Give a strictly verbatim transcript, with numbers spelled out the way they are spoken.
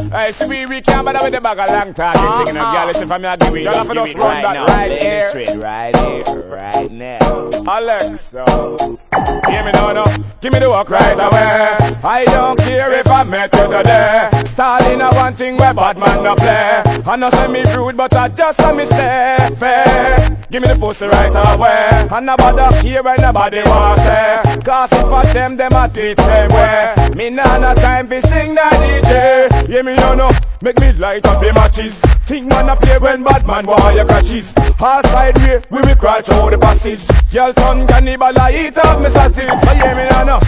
Hey, see, we, we can't bother with the bag a long time. You're taking a girl, listen for me, I'll give it. Y'all have to just run that right here. Right here, right now. Alexa, hear me now, no. Give me the work right away. I don't care if I met you today. Starting a one thing where bad man no play. I know say me rude, but I just a mistake. Fair. Give me the pussy right away. And nobody here when nobody want say. Cause if I them, them a treat them way. Me nah no time fi sing that D J. Hear me now, no. Make me light up the matches. Think man a play when bad man wire crashes. All side way, we will crash out the passage. Y'all turn cannibal, I eat up me sausage. So hear me now, no.